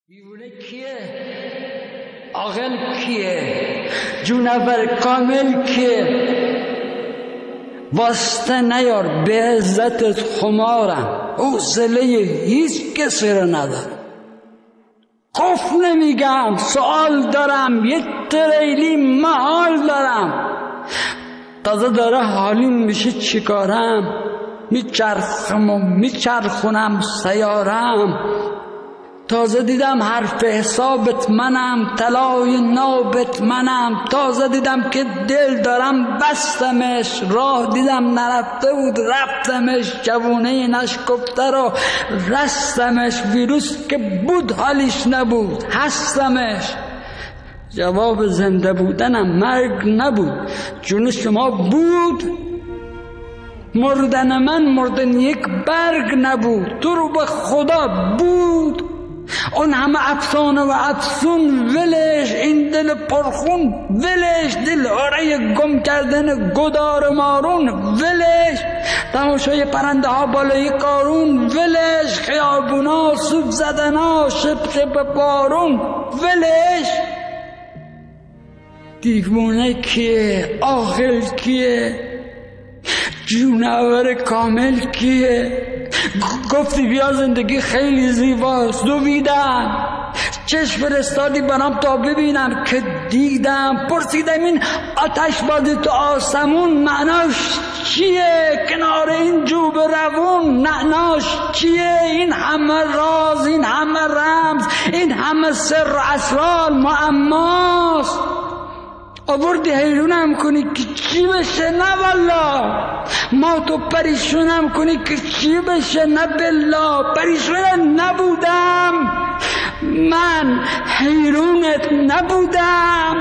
دیوونه کیه؟ عاقل کیه؟ جونور کامل کیه؟ واسطه نیار، به عزتت خمارم، حوصله هیچ کسی رو ندارم. خوف نمیگم، سوال دارم، یه تریلی محال دارم. تازه داره حالیم میشه چیکارم، میچرخم و میچرخونم سیارم. تازه دیدم حرف حسابت منم، طلای نابت منم. تازه دیدم که دل دارم بستمش، راه دیدم نرفته بود رفتمش. جوونه نشکفته رو رستمش، ویروس که بود حالیش نبود هستمش. جواب زنده بودنم مرگ نبود، جون شما بود. مردن من مردن یک برگ نبود، تو رو به خدا بود. اون همه افسانه و افسون ولش، این دل پرخون ولش، دل آره گم کردن گدار مارون ولش، تماشای پرنده ها بالای قارون ولش، خیابونا سوب زدنا شپ شپ بارون ولش. دیوونه کیه؟ عاقل کیه؟ جونور کامل کیه؟ گفتی بیا زندگی خیلی زیباست، دویدم، چشم فرستادی برام تا ببینم که دیدم. پرسیدم این آتش بازی تو آسمون معناش چیه؟ کنار این جوب روون معناش چیه؟ این همه راز، این همه رمز، این همه سر و اسرار معماست. آوردی حیرونم کنی که چی بشه؟ نه والله. ما تو پریشونم کنی که چی بشه؟ نه بالله. پریشون نبودم من، حیرونت نبودم.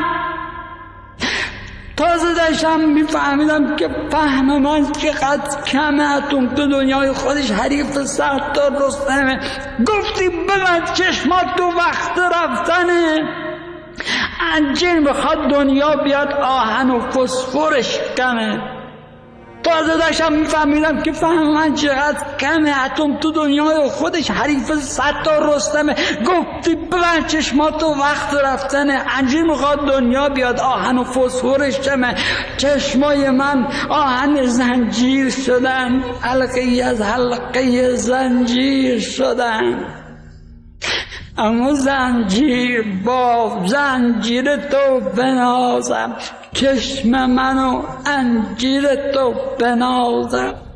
تازه داشتم میفهمیدم که فهم من چقدر کمه. تو دنیای خودش حریف 100 تا رستمه. گفتی ببند چشمات، تو وقت رفتنه. انجیر میخواد دنیا بیاد آهن و فسفرش کمه. تازه داشتم میفهمیدم که فهم من چقدر کمه. اتم تو دنیای خودش حریف 100 تا رستمه. گفتی ببند چشماتو وقت رفتنه. انجیر میخواد دنیا بیاد آهن و فسفرش کمه. چشمای من آهن زنجیر شدن، حلقه از حلقه زنجیر شدن. اما زنجیر با زنجیر تو بنازم، چشم منو انجیر تو بنازم.